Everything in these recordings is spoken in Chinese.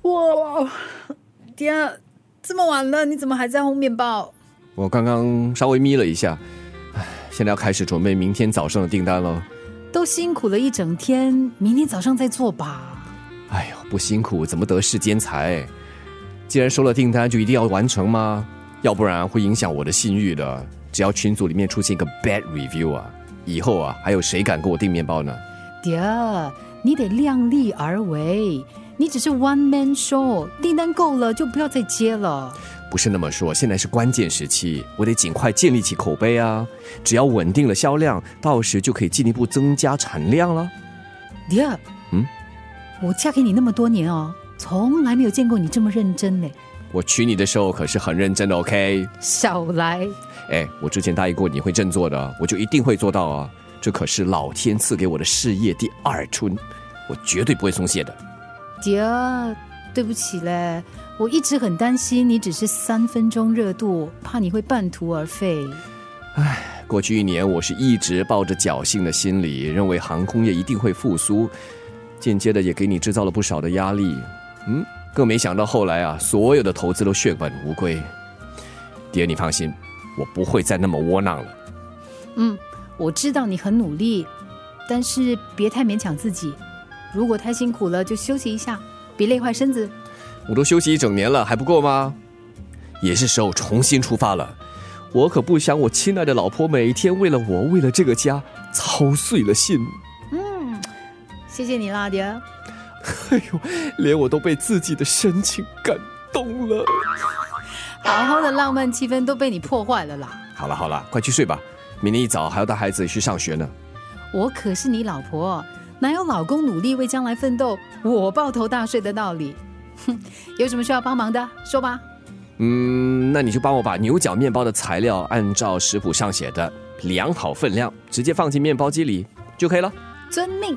哇，爹，这么晚了，你怎么还在烘面包？ 我刚刚稍微眯了一下，现在要开始准备明天早上的订单了。 都辛苦了一整天，明天早上再做吧。 哎呦，不辛苦怎么得世间财？既然收了订单，就一定要完成吗？要不然会影响我的信誉的。只要群组里面出现一个 bad review 啊，以后啊，还有谁敢给我订面包呢？ 爹，你得量力而为。你只是 one man show， 订单够了就不要再接了。 不是那么说，现在是关键时期，我得尽快建立起口碑啊！只要稳定了销量，到时就可以进一步增加产量了。 爹，我嫁给你那么多年哦，从来没有见过你这么认真嘞。 我娶你的时候可是很认真的 ，OK？ 少来！ 我之前答应过你会振作的，我就一定会做到啊！这可是老天赐给我的事业第二春，我绝对不会松懈的。 爹，对不起嘞，我一直很担心你只是3分钟热度，怕你会半途而废。 过去1年我是一直抱着侥幸的心理，认为航空业一定会复苏，间接的也给你制造了不少的压力。更没想到后来啊，所有的投资都血本无归。爹，你放心，我不会再那么窝囊了。 我知道你很努力，但是别太勉强自己。如果太辛苦了，就休息一下，别累坏身子。 我都休息1整年了，还不够吗？也是时候重新出发了。我可不想我亲爱的老婆每天为了我，为了这个家操碎了心。 谢谢你啦，爹。 哎呦，连我都被自己的深情感动了。 好好的浪漫气氛都被你破坏了啦。 好了，快去睡吧，明天一早还要带孩子去上学呢。 我可是你老婆，哪有老公努力为将来奋斗，我抱头大睡的道理？有什么需要帮忙的，说吧。 那你就帮我把牛角面包的材料按照食谱上写的量好分量，直接放进面包机里就可以了。 遵命。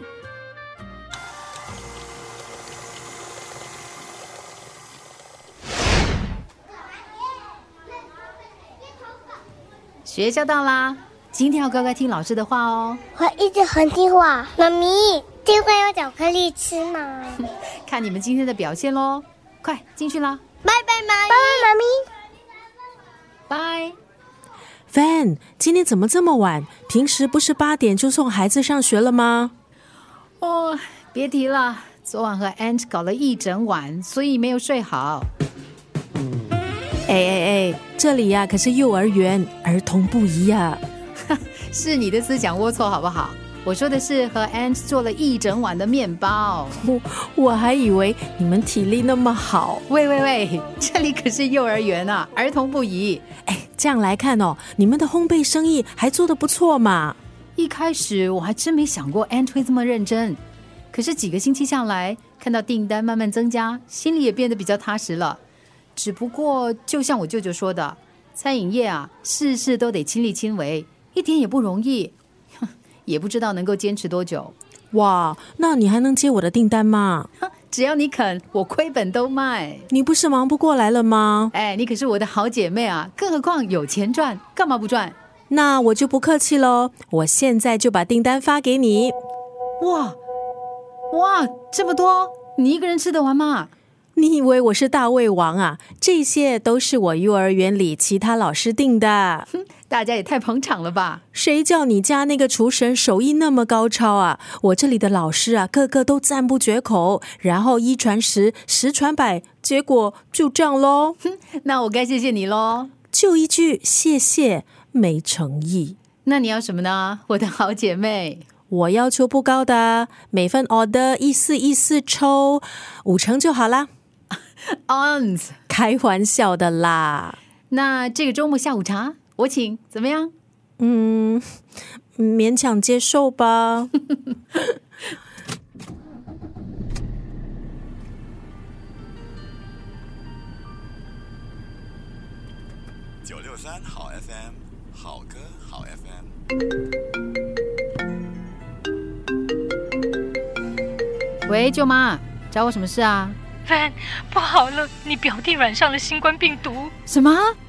学校到啦，今天要乖乖听老师的话哦。 我一直很听话。妈咪，这会有巧克力吃吗？ 看你们今天的表现咯，快进去啦。 拜拜，妈咪。 拜。 Van， 今天怎么这么晚？平时不是8点就送孩子上学了吗？ 别提了，昨晚和 Aunt 搞了一整晚，所以没有睡好。 这里呀可是幼儿园，儿童不宜啊。 是你的思想龌龊好不好？我说的是和 Aunt 做了一整晚的面包。 我还以为你们体力那么好。 喂，这里可是幼儿园啊，儿童不宜。 这样来看哦，你们的烘焙生意还做得不错嘛。 一开始我还真没想过 Aunt 会这么认真，可是几个星期下来，看到订单慢慢增加，心里也变得比较踏实了。只不过就像我舅舅说的，餐饮业啊，事事都得亲力亲为，一点也不容易，也不知道能够坚持多久。 哇，那你还能接我的订单吗？ 只要你肯，我亏本都卖。 你不是忙不过来了吗？ 你可是我的好姐妹啊，更何况有钱赚，干嘛不赚？ 那我就不客气咯，我现在就把订单发给你。 哇，这么多，你一个人吃得完吗？ 你以为我是大胃王啊？这些都是我幼儿园里其他老师订的。 大家也太捧场了吧？ 谁叫你家那个厨神手艺那么高超啊？我这里的老师啊，个个都赞不绝口，然后1传10，10传100，结果就这样咯。 那我该谢谢你咯。 就一句谢谢，没诚意。 那你要什么呢，我的好姐妹？ 我要求不高的，每份 order 1414抽5成就好啦。 Aunt， 开玩笑的啦。 那这个周末下午茶我请，怎么样？ 勉强接受吧。 963好 FM， 好歌好 FM。 喂，舅妈，找我什么事啊？ Van， 不好了，你表弟染上了新冠病毒。 什么？